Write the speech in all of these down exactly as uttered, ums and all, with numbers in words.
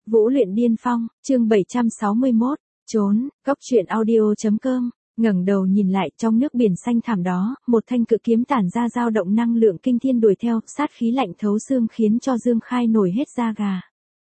Vũ luyện điên phong, chương bảy trăm sáu mươi mốt, trốn, góc truyện audio.com, ngẩng đầu nhìn lại trong nước biển xanh thẳm đó, một thanh cự kiếm tản ra dao động năng lượng kinh thiên đuổi theo, sát khí lạnh thấu xương khiến cho Dương Khai nổi hết da gà.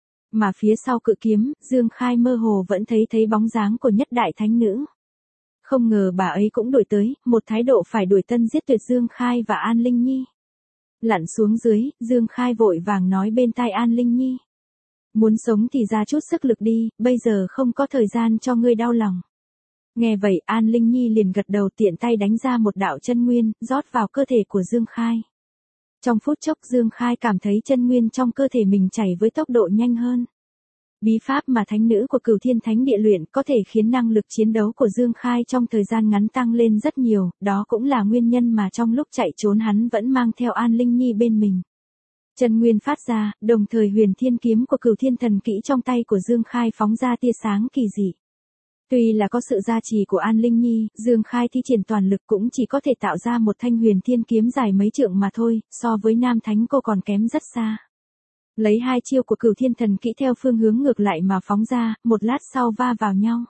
Mà phía sau cự kiếm, Dương Khai mơ hồ vẫn thấy thấy bóng dáng của nhất đại thánh nữ. Không ngờ bà ấy cũng đuổi tới, một thái độ phải đuổi tân giết tuyệt Dương Khai và An Linh Nhi. Lặn xuống dưới, Dương Khai vội vàng nói bên tai An Linh Nhi. Muốn sống thì ra chút sức lực đi, bây giờ không có thời gian cho ngươi đau lòng. Nghe vậy An Linh Nhi liền gật đầu tiện tay đánh ra một đạo chân nguyên, rót vào cơ thể của Dương Khai. Trong phút chốc Dương Khai cảm thấy chân nguyên trong cơ thể mình chảy với tốc độ nhanh hơn. Bí pháp mà thánh nữ của Cửu Thiên Thánh Địa luyện có thể khiến năng lực chiến đấu của Dương Khai trong thời gian ngắn tăng lên rất nhiều, đó cũng là nguyên nhân mà trong lúc chạy trốn hắn vẫn mang theo An Linh Nhi bên mình. Chân nguyên phát ra, đồng thời huyền thiên kiếm của Cửu Thiên Thần Kỹ trong tay của Dương Khai phóng ra tia sáng kỳ dị. Tuy là có sự gia trì của An Linh Nhi, Dương Khai thi triển toàn lực cũng chỉ có thể tạo ra một thanh huyền thiên kiếm dài mấy trượng mà thôi, so với Nam Thánh cô còn kém rất xa. Lấy hai chiêu của Cửu Thiên Thần Kỹ theo phương hướng ngược lại mà phóng ra, một lát sau va vào nhau.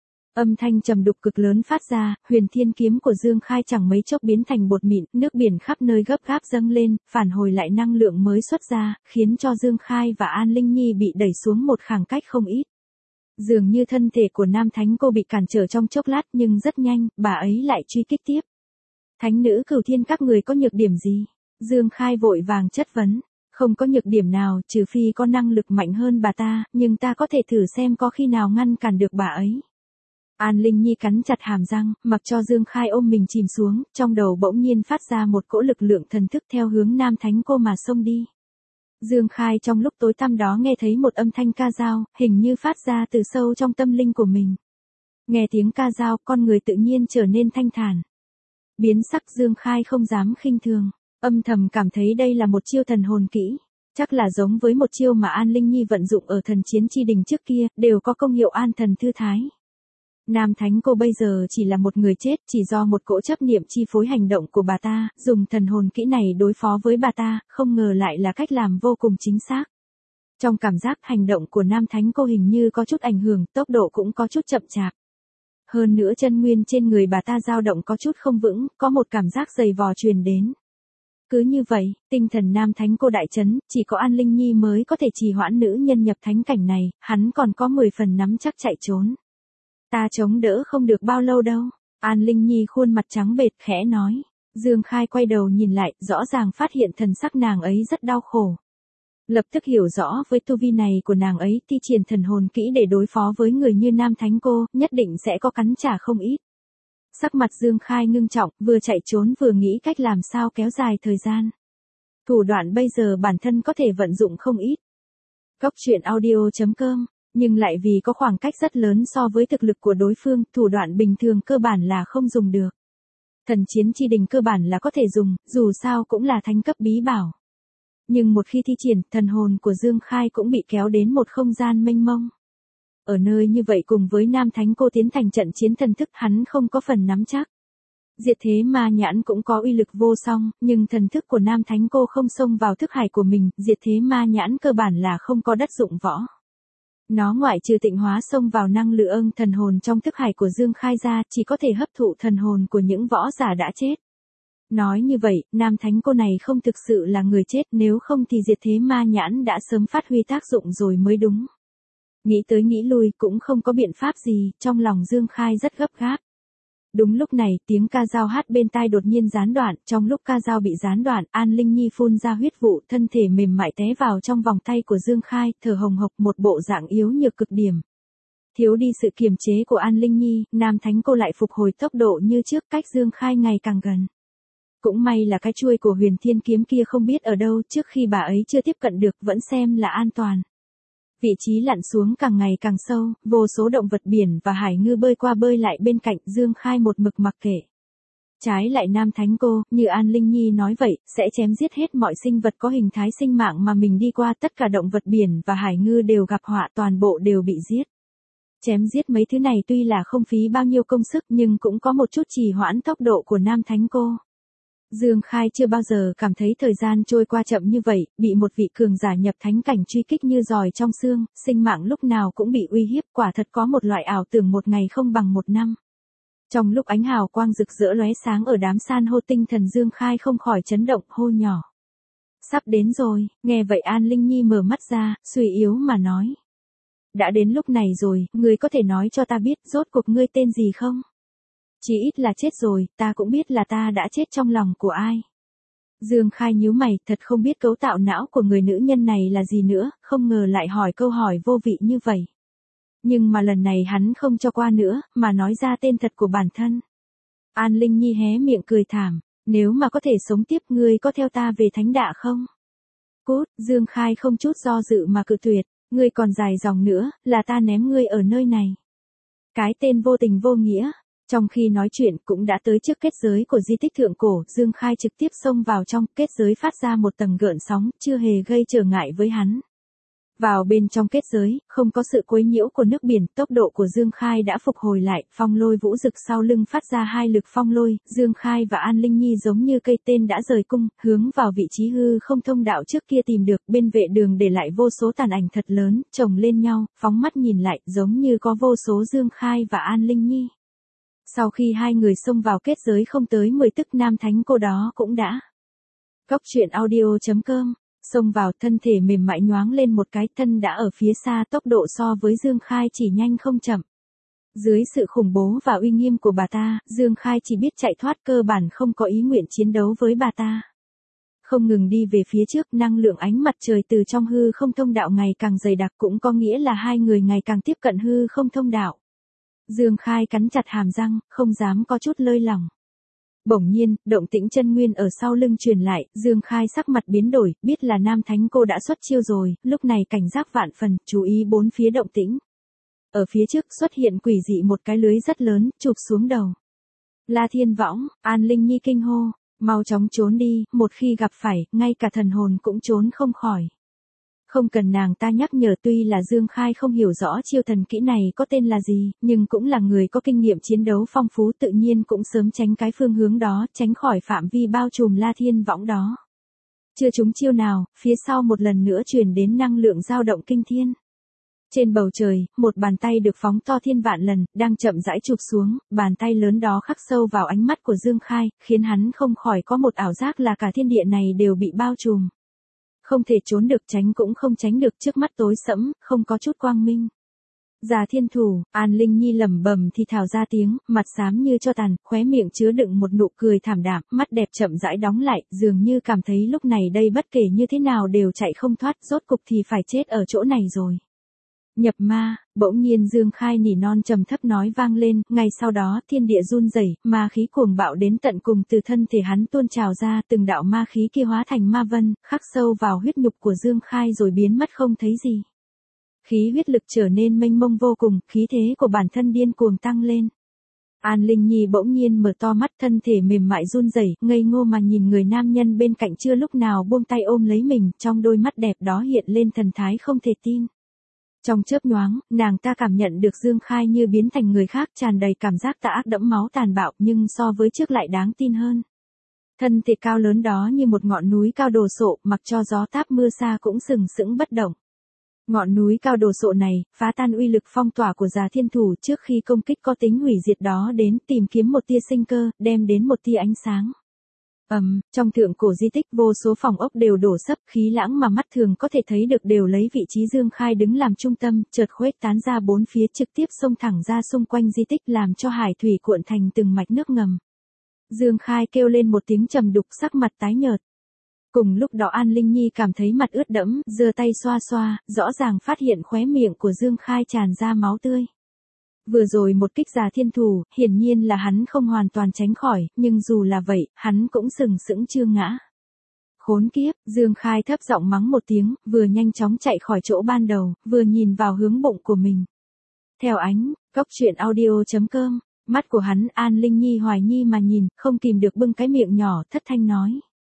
Âm thanh trầm đục cực lớn phát ra, huyền thiên kiếm của Dương Khai chẳng mấy chốc biến thành bột mịn, nước biển khắp nơi gấp gáp dâng lên, phản hồi lại năng lượng mới xuất ra, khiến cho Dương Khai và An Linh Nhi bị đẩy xuống một khoảng cách không ít. Dường như thân thể của Nam Thánh cô bị cản trở trong chốc lát nhưng rất nhanh, bà ấy lại truy kích tiếp. Thánh nữ Cửu Thiên các người có nhược điểm gì? Dương Khai vội vàng chất vấn. Không có nhược điểm nào, trừ phi có năng lực mạnh hơn bà ta, nhưng ta có thể thử xem có khi nào ngăn cản được bà ấy. An Linh Nhi cắn chặt hàm răng, mặc cho Dương Khai ôm mình chìm xuống, trong đầu bỗng nhiên phát ra một cỗ lực lượng thần thức theo hướng Nam Thánh cô mà xông đi. Dương Khai trong lúc tối tăm đó nghe thấy một âm thanh ca dao, hình như phát ra từ sâu trong tâm linh của mình. Nghe tiếng ca dao, con người tự nhiên trở nên thanh thản. Biến sắc Dương Khai không dám khinh thường. Âm thầm cảm thấy đây là một chiêu thần hồn kỹ, chắc là giống với một chiêu mà An Linh Nhi vận dụng ở thần chiến chi đình trước kia, đều có công hiệu an thần thư thái. Nam Thánh cô bây giờ chỉ là một người chết, chỉ do một cỗ chấp niệm chi phối hành động của bà ta, dùng thần hồn kỹ này đối phó với bà ta, không ngờ lại là cách làm vô cùng chính xác. Trong cảm giác hành động của Nam Thánh cô hình như có chút ảnh hưởng, tốc độ cũng có chút chậm chạp. Hơn nữa chân nguyên trên người bà ta dao động có chút không vững, có một cảm giác dày vò truyền đến. Cứ như vậy, tinh thần Nam Thánh cô đại chấn, chỉ có An Linh Nhi mới có thể trì hoãn nữ nhân nhập thánh cảnh này, hắn còn có mười phần nắm chắc chạy trốn. Ta chống đỡ không được bao lâu đâu. An Linh Nhi khuôn mặt trắng bệch khẽ nói. Dương Khai quay đầu nhìn lại, rõ ràng phát hiện thần sắc nàng ấy rất đau khổ. Lập tức hiểu rõ với tu vi này của nàng ấy, thi triển thần hồn kỹ để đối phó với người như Nam Thánh cô, nhất định sẽ có cắn trả không ít. Sắc mặt Dương Khai ngưng trọng, vừa chạy trốn vừa nghĩ cách làm sao kéo dài thời gian. Thủ đoạn bây giờ bản thân có thể vận dụng không ít. Góc truyện audio.com, nhưng lại vì có khoảng cách rất lớn so với thực lực của đối phương, thủ đoạn bình thường cơ bản là không dùng được. Thần chiến chi đình cơ bản là có thể dùng, dù sao cũng là thánh cấp bí bảo. Nhưng một khi thi triển, thần hồn của Dương Khai cũng bị kéo đến một không gian mênh mông. Ở nơi như vậy cùng với Nam Thánh cô tiến thành trận chiến thần thức hắn không có phần nắm chắc. Diệt thế ma nhãn cũng có uy lực vô song, nhưng thần thức của Nam Thánh cô không xông vào thức hải của mình, diệt thế ma nhãn cơ bản là không có đất dụng võ. Nó ngoại trừ tịnh hóa xông vào năng lượng thần hồn trong thức hải của Dương Khai ra, chỉ có thể hấp thụ thần hồn của những võ giả đã chết. Nói như vậy, Nam Thánh cô này không thực sự là người chết, nếu không thì diệt thế ma nhãn đã sớm phát huy tác dụng rồi mới đúng. Nghĩ tới nghĩ lui cũng không có biện pháp gì, trong lòng Dương Khai rất gấp gáp. Đúng lúc này, tiếng ca dao hát bên tai đột nhiên gián đoạn, trong lúc ca dao bị gián đoạn, An Linh Nhi phun ra huyết vụ, thân thể mềm mại té vào trong vòng tay của Dương Khai, thở hồng hộc một bộ dạng yếu nhược cực điểm. Thiếu đi sự kiềm chế của An Linh Nhi, Nam Thánh cô lại phục hồi tốc độ như trước, cách Dương Khai ngày càng gần. Cũng may là cái chuôi của huyền thiên kiếm kia không biết ở đâu, trước khi bà ấy chưa tiếp cận được vẫn xem là an toàn. Vị trí lặn xuống càng ngày càng sâu, vô số động vật biển và hải ngư bơi qua bơi lại bên cạnh, Dương Khai một mực mặc kệ. Trái lại Nam Thánh cô, như An Linh Nhi nói vậy, sẽ chém giết hết mọi sinh vật có hình thái sinh mạng mà mình đi qua, tất cả động vật biển và hải ngư đều gặp họa, toàn bộ đều bị giết. Chém giết mấy thứ này tuy là không phí bao nhiêu công sức nhưng cũng có một chút trì hoãn tốc độ của Nam Thánh cô. Dương Khai chưa bao giờ cảm thấy thời gian trôi qua chậm như vậy, bị một vị cường giả nhập thánh cảnh truy kích như giòi trong xương, sinh mạng lúc nào cũng bị uy hiếp, quả thật có một loại ảo tưởng một ngày không bằng một năm. Trong lúc ánh hào quang rực rỡ lóe sáng ở đám san hô, tinh thần Dương Khai không khỏi chấn động, hô nhỏ. Sắp đến rồi, nghe vậy An Linh Nhi mở mắt ra, suy yếu mà nói. Đã đến lúc này rồi, ngươi có thể nói cho ta biết rốt cuộc ngươi tên gì không? Chỉ ít là chết rồi, ta cũng biết là ta đã chết trong lòng của ai. Dương Khai nhíu mày, thật không biết cấu tạo não của người nữ nhân này là gì nữa, không ngờ lại hỏi câu hỏi vô vị như vậy. Nhưng mà lần này hắn không cho qua nữa, mà nói ra tên thật của bản thân. An Linh Nhi hé miệng cười thảm, nếu mà có thể sống tiếp ngươi có theo ta về thánh đạ không? Cút, Dương Khai không chút do dự mà cự tuyệt, ngươi còn dài dòng nữa, là ta ném ngươi ở nơi này. Cái tên vô tình vô nghĩa. Trong khi nói chuyện cũng đã tới trước kết giới của di tích thượng cổ, Dương Khai trực tiếp xông vào trong, kết giới phát ra một tầng gợn sóng, chưa hề gây trở ngại với hắn. Vào bên trong kết giới, không có sự quấy nhiễu của nước biển, tốc độ của Dương Khai đã phục hồi lại, phong lôi vũ rực sau lưng phát ra hai lực phong lôi, Dương Khai và An Linh Nhi giống như cây tên đã rời cung, hướng vào vị trí hư không thông đạo trước kia tìm được, bên vệ đường để lại vô số tàn ảnh thật lớn, chồng lên nhau, phóng mắt nhìn lại, giống như có vô số Dương Khai và An Linh Nhi. Sau khi hai người xông vào kết giới không tới mười tức nam thánh cô đó cũng đã. Góc truyện audio chấm com, xông vào thân thể mềm mại nhoáng lên một cái, thân đã ở phía xa, tốc độ so với Dương Khai chỉ nhanh không chậm. Dưới sự khủng bố và uy nghiêm của bà ta, Dương Khai chỉ biết chạy thoát, cơ bản không có ý nguyện chiến đấu với bà ta. Không ngừng đi về phía trước, năng lượng ánh mặt trời từ trong hư không thông đạo ngày càng dày đặc, cũng có nghĩa là hai người ngày càng tiếp cận hư không thông đạo. Dương Khai cắn chặt hàm răng, không dám có chút lơi lỏng. Bỗng nhiên, động tĩnh chân nguyên ở sau lưng truyền lại, Dương Khai sắc mặt biến đổi, biết là nam thánh cô đã xuất chiêu rồi, lúc này cảnh giác vạn phần, chú ý bốn phía động tĩnh. Ở phía trước xuất hiện quỷ dị một cái lưới rất lớn, chụp xuống đầu. La Thiên Võng, An Linh Nhi kinh hô, mau chóng trốn đi, một khi gặp phải, ngay cả thần hồn cũng trốn không khỏi. Không cần nàng ta nhắc nhở, tuy là Dương Khai không hiểu rõ chiêu thần kỹ này có tên là gì, nhưng cũng là người có kinh nghiệm chiến đấu phong phú, tự nhiên cũng sớm tránh cái phương hướng đó, tránh khỏi phạm vi bao trùm La Thiên Võng đó. Chưa trúng chiêu nào, phía sau một lần nữa truyền đến năng lượng dao động kinh thiên. Trên bầu trời, một bàn tay được phóng to thiên vạn lần, đang chậm rãi chụp xuống, bàn tay lớn đó khắc sâu vào ánh mắt của Dương Khai, khiến hắn không khỏi có một ảo giác là cả thiên địa này đều bị bao trùm. Không thể trốn được, tránh cũng không tránh được, trước mắt tối sẫm, không có chút quang minh. Già thiên thủ, An Linh Nhi lẩm bẩm thì thào ra tiếng, mặt xám như cho tàn, khóe miệng chứa đựng một nụ cười thảm đạm, mắt đẹp chậm rãi đóng lại, dường như cảm thấy lúc này đây bất kể như thế nào đều chạy không thoát, rốt cục thì phải chết ở chỗ này rồi. Nhập ma, bỗng nhiên Dương Khai nỉ non trầm thấp nói vang lên, ngay sau đó thiên địa run rẩy, ma khí cuồng bạo đến tận cùng từ thân thể hắn tuôn trào ra, từng đạo ma khí kia hóa thành ma vân, khắc sâu vào huyết nhục của Dương Khai rồi biến mất không thấy gì. Khí huyết lực trở nên mênh mông vô cùng, khí thế của bản thân điên cuồng tăng lên. An Linh Nhi bỗng nhiên mở to mắt, thân thể mềm mại run rẩy, ngây ngô mà nhìn người nam nhân bên cạnh chưa lúc nào buông tay ôm lấy mình, trong đôi mắt đẹp đó hiện lên thần thái không thể tin. Trong chớp nhoáng, nàng ta cảm nhận được Dương Khai như biến thành người khác, tràn đầy cảm giác tà ác đẫm máu tàn bạo, nhưng so với trước lại đáng tin hơn. Thân thể cao lớn đó như một ngọn núi cao đồ sộ, mặc cho gió táp mưa xa cũng sừng sững bất động. Ngọn núi cao đồ sộ này, phá tan uy lực phong tỏa của Già Thiên Thủ trước khi công kích có tính hủy diệt đó đến, tìm kiếm một tia sinh cơ, đem đến một tia ánh sáng. Ầm, um, trong thượng cổ di tích vô số phòng ốc đều đổ sấp, khí lãng mà mắt thường có thể thấy được đều lấy vị trí Dương Khai đứng làm trung tâm, chợt khuếch tán ra bốn phía, trực tiếp xông thẳng ra xung quanh di tích, làm cho hải thủy cuộn thành từng mạch nước ngầm. Dương Khai kêu lên một tiếng trầm đục, sắc mặt tái nhợt. Cùng lúc đó An Linh Nhi cảm thấy mặt ướt đẫm, giơ tay xoa xoa, rõ ràng phát hiện khóe miệng của Dương Khai tràn ra máu tươi. Vừa rồi một kích Già Thiên Thủ, hiển nhiên là hắn không hoàn toàn tránh khỏi, nhưng dù là vậy, hắn cũng sừng sững chưa ngã. Khốn kiếp, Dương Khai thấp giọng mắng một tiếng, vừa nhanh chóng chạy khỏi chỗ ban đầu, vừa nhìn vào hướng bụng của mình. Theo ánh, góc truyện audio chấm com, mắt của hắn, An Linh Nhi hoài nhi mà nhìn, không kìm được bưng cái miệng nhỏ, thất thanh nói.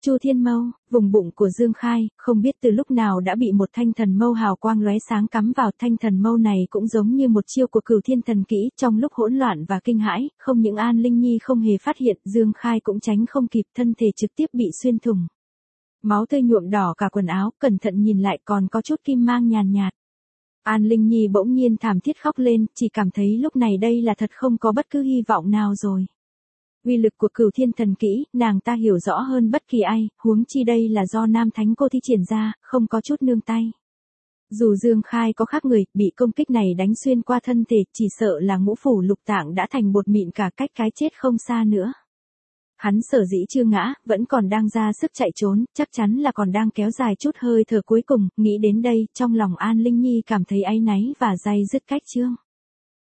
Chu Thiên Mâu, vùng bụng của Dương Khai, không biết từ lúc nào đã bị một thanh thần mâu hào quang lóe sáng cắm vào. Thanh thần mâu này cũng giống như một chiêu của Cửu Thiên Thần Kỹ, trong lúc hỗn loạn và kinh hãi, không những An Linh Nhi không hề phát hiện, Dương Khai cũng tránh không kịp, thân thể trực tiếp bị xuyên thủng. Máu tươi nhuộm đỏ cả quần áo, cẩn thận nhìn lại còn có chút kim mang nhàn nhạt. An Linh Nhi bỗng nhiên thảm thiết khóc lên, chỉ cảm thấy lúc này đây là thật không có bất cứ hy vọng nào rồi. Uy lực của Cửu Thiên Thần Kỹ, nàng ta hiểu rõ hơn bất kỳ ai, huống chi đây là do Nam Thánh cô thi triển ra, không có chút nương tay. Dù Dương Khai có khác người, bị công kích này đánh xuyên qua thân thể, chỉ sợ là ngũ phủ lục tạng đã thành bột mịn cả, cách cái chết không xa nữa. Hắn sở dĩ chưa ngã, vẫn còn đang ra sức chạy trốn, chắc chắn là còn đang kéo dài chút hơi thở cuối cùng, nghĩ đến đây, trong lòng An Linh Nhi cảm thấy áy náy và day dứt cách chương.